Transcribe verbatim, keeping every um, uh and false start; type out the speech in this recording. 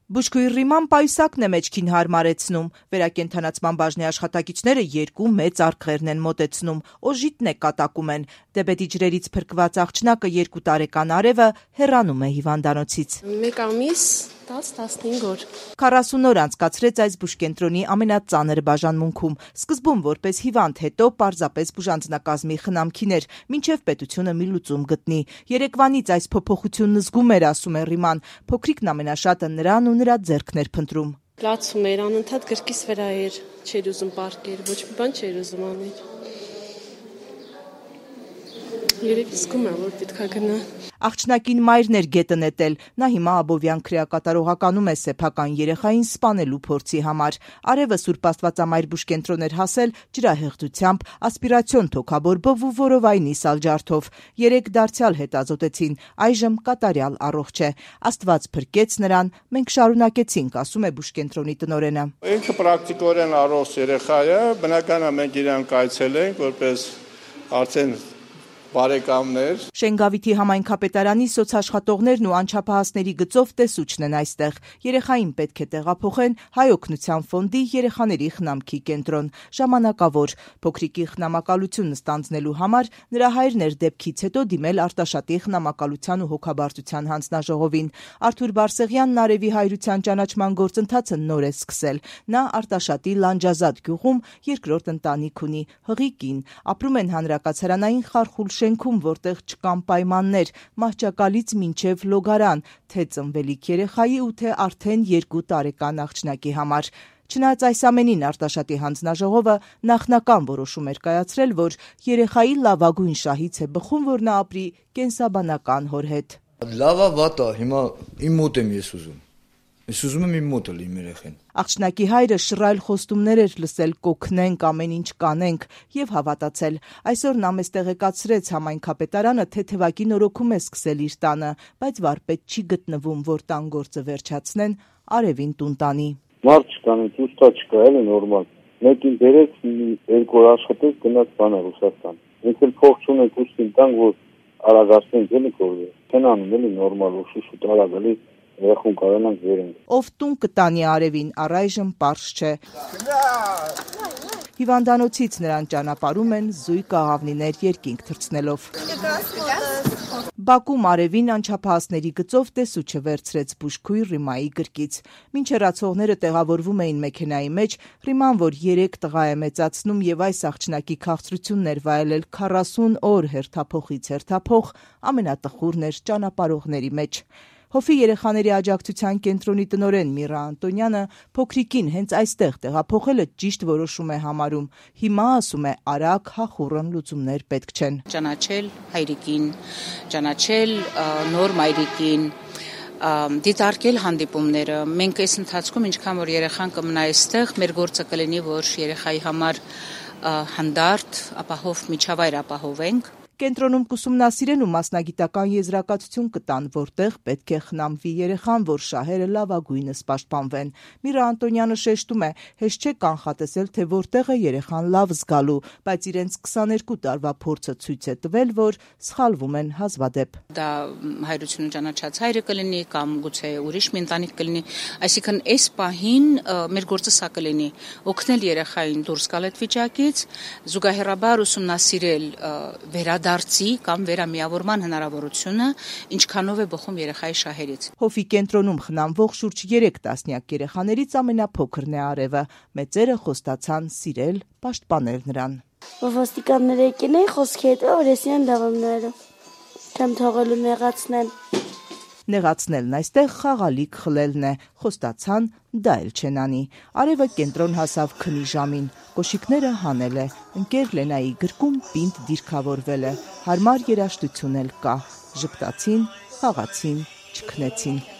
Բուժքույր Ռիման պայուսակն է մեջքին հարմարեցնում, վերակենդանացման բաժնի աշխատակիցները երկու մեծ արկղերն են մոտեցնում, օժիտն է կատակում են, դեբետի ջրերից փրկված աղջնակը երկու տարեկան Արևը հեռանում է հիվանդանոցից։ Մեկ ամիս տասը տասնհինգ օր։ քառասուն օր անցկացրեց այս բուժկենտրոնի ամենածանր բաժանմունքում, սկզբում որպես հիվանդ, հետո պարզապես բուժանձնակազմի խնամքիներ, մինչև պետությունը մի լուծում գտնի։ Երեկվանից այս փոփոխությունն զգում էր, ասում է Ռիման, փոքրիկն ամենաշատը նրան ու նրա ձեռքն էր փնտրում։ Լացում էր, անընդհատ գրկիս վրա էր, չէր ուզում պառկեր, ոչ մի բան չէր ուզում անել։ Երևի զգում է, որ պետքա գնա։ Աղջնակին մայրն էր գետը նետել, նա հիմա Աբովյան քրեակատարողականում է սեփական երեխային սպանելու փորձի համար։ Արևը Սուրբ Աստվածամայր բուժկենտրոն էր հասել ջրահեղձությամբ, ասպիրացիոն թոքաբորբով ու որովայնի սալջարդով։ Երեք դարձյալ հետազոտեցին, այժմ կատարյալ առողջ է։ Աստված փրկեց նրան, մենք շարունակեցինք, ասում է բուժկենտրոնի տնօրենը։ Ինքը պրակտիկորեն առողջ երեխա է, բնական է մենք իրան կայցել ենք, որպես արդեն բարեկամներ։ Շենգավիթի համայնքապետարանի սոցաշխատողներն ու անչափահասների գծով տեսուչն են այստեղ։ Երեխային պետք է տեղափոխեն Հայ օգնության ֆոնդի երեխաների խնամքի կենտրոն։ Ժամանակավոր փոքրիկի խնամակալությունն ստանձնելու համար նրա հայրն էր դեպքից հետո դիմել Արտաշատի խնամակալության ու հոգաբարձության հանձնաժողովին։ Արթուր Բարսեղյանն Արևի հայրության ճանաչման գործընթացը նոր է սկսել։ Նա Արտաշատի Լանջազատ գյուղում երկրորդ ընտանիք ունի, հղի կին, ապրում են հանրակացարանային խարխուլ շենքում, որտեղ չկան պայմաններ, մահճակալից մինչև լոգարան, թե ծնվելիք երեխայի ու թե արդեն երկու տարեկան աղջնակի համար։ Չնայած այս ամենին Արտաշատի հանձնաժողովը նախնական որոշում էր կայացրել, որ երեխայի լավագույն շահից է բխում, որ նա ապրի կենսաբանական հոր հետ։ Լավա վատա, հիմա իմ մոտ եմ ես ուզում։ Ես ուզում եմ իմ մոտ լինի իմ երեխան։ Աղջնակի հայրը շռայլ խոստումներ էր լսել կօգնենք, ամեն ինչ կանենք եւ հավատացել։ Այսօր նա մեզ տեղեկացրեց համայնքապետարանը, թե թեվակի նորոգում է սկսել իր տանը, բայց վարպետ չի գտնվում, որ տան գործը վերջացնեն, Արևին տուն տանի։ Մարդ չկան, ուստա չկա, էլի նորմալ։ Մեկին բերեց, երկու օր աշխատեց, գնաց բանը Ռուսաստան։ Մենք էլ փող չունենք, ուստին տանք, որ արագացնենք էլի կողմը։ Քնանում էլի նորմալ, ու շուշուտ արագ էլի երախուն կարողանանք վերենք։ Ով տուն կտանի Արևին, առայժմ պարզ չէ։ Հիվանդանոցից նրան ճանապարհում են զույգ աղավնիներ երկինք թռցնելով։ Բակում Արևին անչափահասների գծով տեսուչը վերցրեց բուժքույր Ռիմայի գրկից։ Մինչ հեռացողները տեղավորվում էին մեքենայի մեջ, Ռիման, որ երեք տղա է մեծացնում եւ այս աղջնակի քաղցրությունն էր վայելել քառասուն օր հերթափոխից հերթափոխ, ամենատխուրն էր ճանապարհողների մեջ։ Հոֆի երեխաների աջակցության կենտրոնի տնօրեն Միրա Անտոնյանը փոքրիկին հենց այստեղ տեղափոխելը ճիշտ որոշում է համարում։ Հիմա, ասում է, արագ հախուռն լուծումներ պետք չեն։ Ճանաչել հայրիկին, ճանաչել նոր մայրիկին, դիտարկել հանդիպումները։ Մենք այս ընթացքում ինչքան որ երեխան կմնա այստեղ, մեր գործը կլինի, որ երեխայի համար հանդարտ, ապահով միջավայր ապահովենք։ Կենտրոնում կուսումնասիրեն ու մասնագիտական եզրակացություն կտան, որտեղ պետք է խնամվի երեխան, որ շահերը լավագույնս պաշտպանվեն։ Միրա Անտոնյանը շեշտում է, հեշտ չէ կանխատեսել, թե որտեղ է երեխան լավ զգալու, բայց իրենց քսաներկու տարվա փորձը ցույց է տվել, որ սխալվում են հազվադեպ։ Դա հայրությունը ճանաչած հայրը կլինի կամ գուցե ուրիշ մի ընտանիք կլինի, այսինքն այս պահին մեր գործը սա կլինի՝ օգնել երեխային դուրս գալ այդ վիճակից, զուգահեռաբար ուսումնասիրել վերա դարձի կամ վերամիավորման հնարավորությունը, ինչքանով է բխում երեխայի շահերից։ Հոֆի կենտրոնում խնամվող շուրջ երեք տասնյակ երեխաներից ամենափոքրն է Արևը։ Մեծերը խոստացան սիրել, պաշտպանել նրան։ Ոստիկանները եկել են խոսքի հետ, որ ես իրեն դավեմ նայելու։ Չեմ թողելու նեղացնել։ Նեղացնելն այստեղ խաղալիք խլելն է, խոստացան, դա էլ չեն անի։ Արևը կենտրոն հասավ քնի ժամին, կոշիկները հանել է, ընկեր Լենայի գրկում պինդ դիրքավորվել է, հարմար երաժշտություն էլ կա, ժպտացին, խաղացին, չքնեցին։